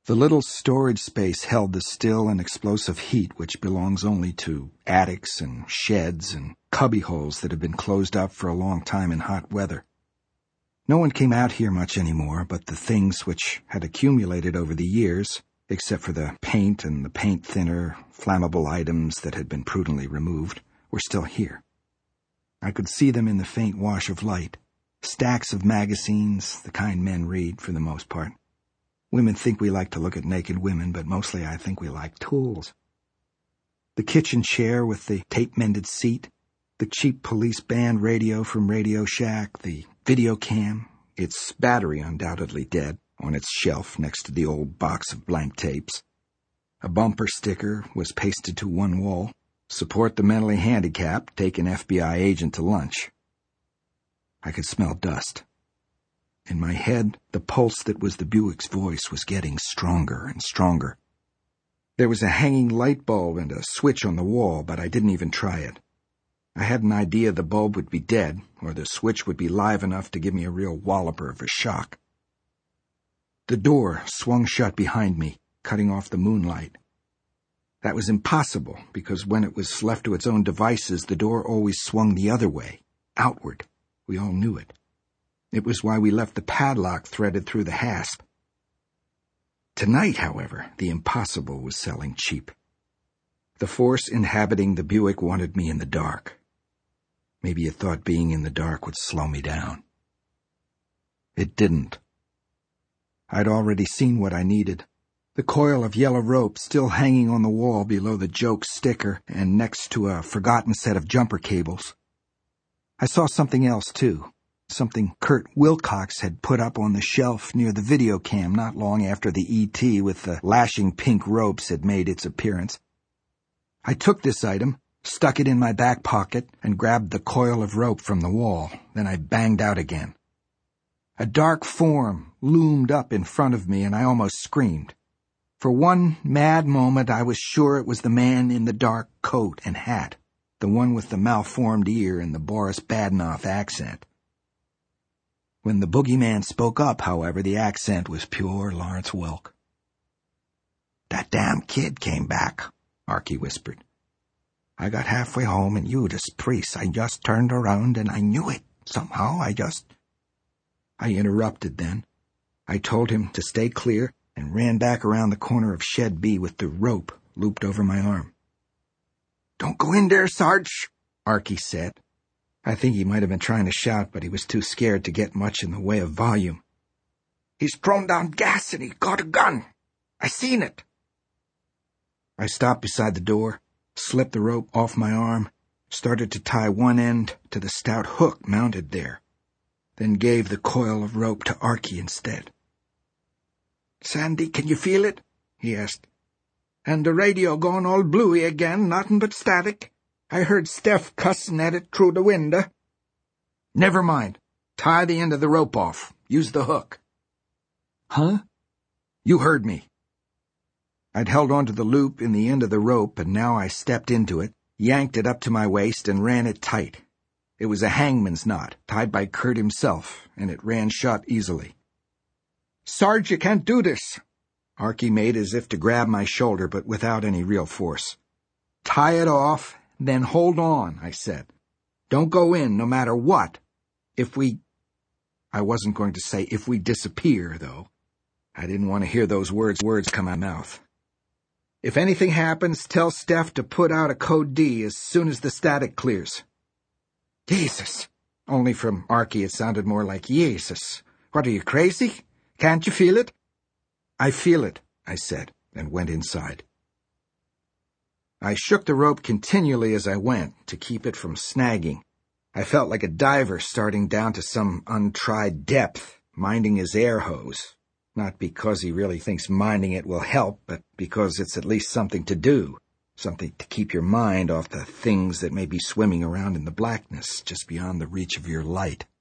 The little storage space held the still and explosive heat which belongs only to attics and sheds and cubbyholes that have been closed up for a long time in hot weather. No one came out here much anymore, but the things which had accumulated over the years, except for the paint and the paint thinner, flammable items that had been prudently removed, were still here. I could see them in the faint wash of light. Stacks of magazines, the kind men read for the most part. Women think we like to look at naked women, but mostly I think we like tools. The kitchen chair with the tape-mended seat, the cheap police band radio from Radio Shack, the video cam, its battery undoubtedly dead, on its shelf next to the old box of blank tapes. A bumper sticker was pasted to one wall. Support the mentally handicapped, take an FBI agent to lunch. I could smell dust. In my head, the pulse that was the Buick's voice was getting stronger and stronger. There was a hanging light bulb and a switch on the wall, but I didn't even try it. I had an idea the bulb would be dead, or the switch would be live enough to give me a real walloper of a shock. The door swung shut behind me, cutting off the moonlight. That was impossible, because when it was left to its own devices, the door always swung the other way, outward. We all knew it. It was why we left the padlock threaded through the hasp. Tonight, however, the impossible was selling cheap. The force inhabiting the Buick wanted me in the dark. Maybe it thought being in the dark would slow me down. It didn't. I'd already seen what I needed. The coil of yellow rope still hanging on the wall below the joke sticker and next to a forgotten set of jumper cables. I saw something else, too. Something Kurt Wilcox had put up on the shelf near the video cam not long after the E.T. with the lashing pink ropes had made its appearance. I took this item, stuck it in my back pocket, and grabbed the coil of rope from the wall. Then I banged out again. A dark form loomed up in front of me, and I almost screamed. For one mad moment, I was sure it was the man in the dark coat and hat, the one with the malformed ear and the Boris Badenoff accent. When the boogeyman spoke up, however, the accent was pure Lawrence Welk. "That damn kid came back," Archie whispered. "I got halfway home and Judas Priest. I just turned around and I knew it. Somehow I interrupted then. I told him to stay clear and ran back around the corner of Shed B with the rope looped over my arm. "Don't go in there, Sarge," Archie said. I think he might have been trying to shout, but he was too scared to get much in the way of volume. "He's thrown down gas and he got a gun. I seen it." I stopped beside the door, slipped the rope off my arm, started to tie one end to the stout hook mounted there, then gave the coil of rope to Archie instead. "Sandy, can you feel it?" he asked. "And the radio going all bluey again, nothing but static? I heard Steph cussing at it through the window." "Never mind. Tie the end of the rope off. Use the hook." "Huh?" "You heard me." I'd held onto the loop in the end of the rope, and now I stepped into it, yanked it up to my waist, and ran it tight. It was a hangman's knot, tied by Kurt himself, and it ran shut easily. "Sarge, you can't do this." Archie made as if to grab my shoulder, but without any real force. "Tie it off, then hold on," I said. "Don't go in, no matter what. I wasn't going to say if we disappear, though. I didn't want to hear those words come out of my mouth. If anything happens, tell Steph to put out a code D as soon as the static clears." "Jesus." Only from Archie it sounded more like Jesus. "What, are you crazy? Can't you feel it?" "I feel it," I said, and went inside. I shook the rope continually as I went, to keep it from snagging. I felt like a diver starting down to some untried depth, minding his air hose. Not because he really thinks minding it will help, but because it's at least something to do, something to keep your mind off the things that may be swimming around in the blackness just beyond the reach of your light.